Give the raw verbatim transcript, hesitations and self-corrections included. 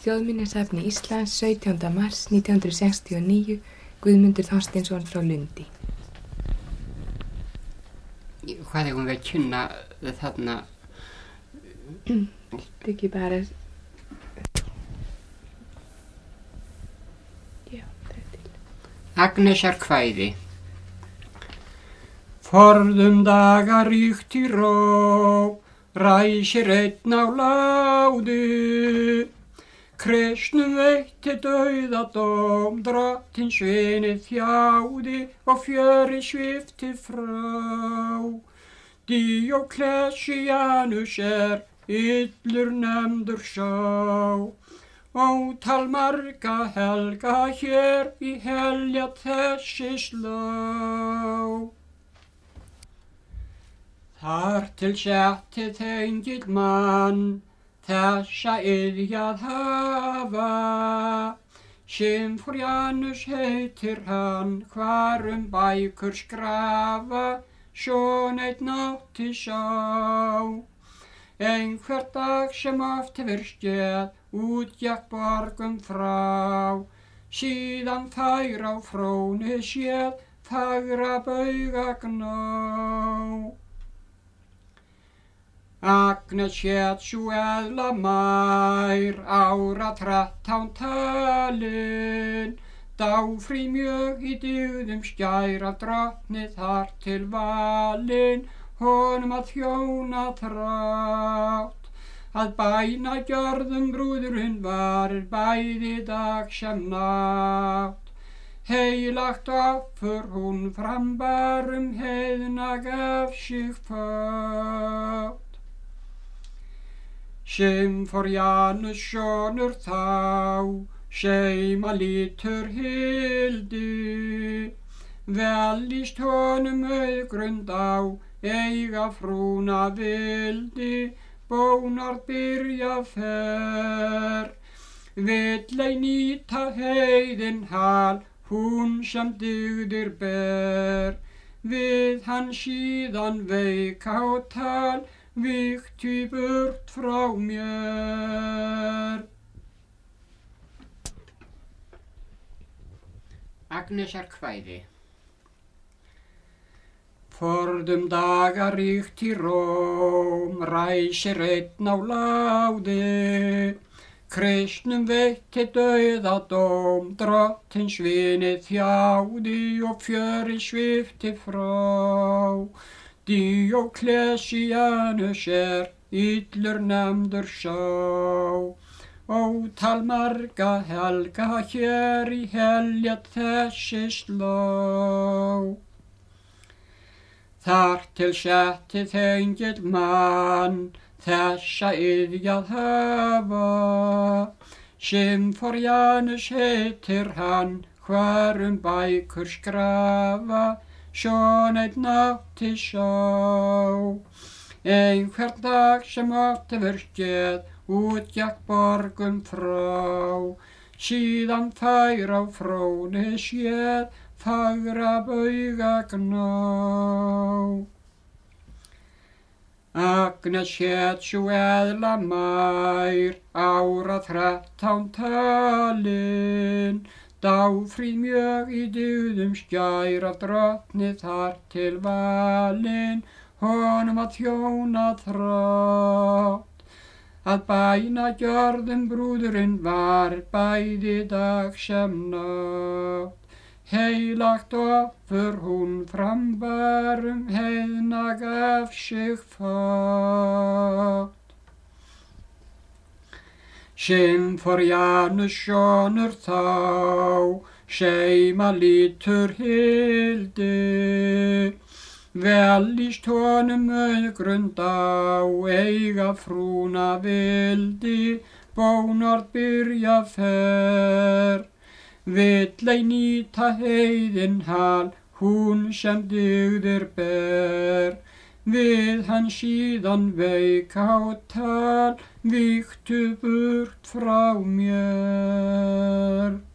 Þjóðminjasafni Íslands sautjánda mars nítján hundruð sextíu og níu, Guðmundur Þorsteinsson frá Lundi. Hvað eigum við að kynna þarna? Þetta ekki bara... Já, þetta er til. Agnesar kvæði. Forðum daga ríkt í ró, ræsir einn á láði. Kristnum veitti dauðadóm, drottins vinið þjáði og fjöri svipti frá. Díóklesianus er illur nefndur sá, ótal marga helga hér í helja þessi slá. Þar til setti þengill mann, þessa iðjað hafa, Symphorianus heitir hann, hvarum bækur skrafa, sjón einn átti sá. Einhver dag sem oft hefur skeð, útgekk borgum frá, síðan þær á fróni séð, fagra bauga gná. Agnes hét sú eðla mær, ára trettán talin, dáfrí mjög í dygðum skær af drottni þar til valin, honum að þjóna þrátt. Að bæna gjörðum brúðurinn varir bæði dag sem nátt. Heilagt offer hún frambarum heiðna gaf sig fátt. Symphorianus sonur þá, seima lítur hildi, velíst honum auðgrund á, eiga frúna vildi, bónard byrja fer. Vill ei nýta heiðin hal, hún sem dygðir ber, við hann síðan veik á tal, víkti burt frá mér. Agnesar kvæði. Forðum daga ríkt í róm, ræsir einn á láði, kristnum veitti dauðadóm, drottins vinið þjáði og fjöri svipti frá. Díóklesianus er illur nefndur sá, ótal marga helga hér í helja þessi slá. Þar til setti þengill mann, þessa iðjað hafa, Symphorianus heitir hann, hvarum bækur skrafa, sjón einn átti sá. Einhver dag sem oft hefur skeð, útgekk borgum frá, síðan þær á fróni séð, fagra bauga gná. Agnes hét sú eðla mær, ára trettán talin, dáfrí mjög í dygðum skær af drottni þar til valin, honum að þjóna þrátt. Að bæna gjörðum brúðurinn var bæði dag sem nátt. Heilagt offer hún frambarum heiðna gaf sig fátt. Symphorianus sonur þá, seima lítur hildi, velíst honum auðgrund á, eiga frúna vildi, bónard byrja fer. Vill ei nýta heiðin hal, hún sem dygðir ber, við hann síðan veik á tal, víktu burt frá mér.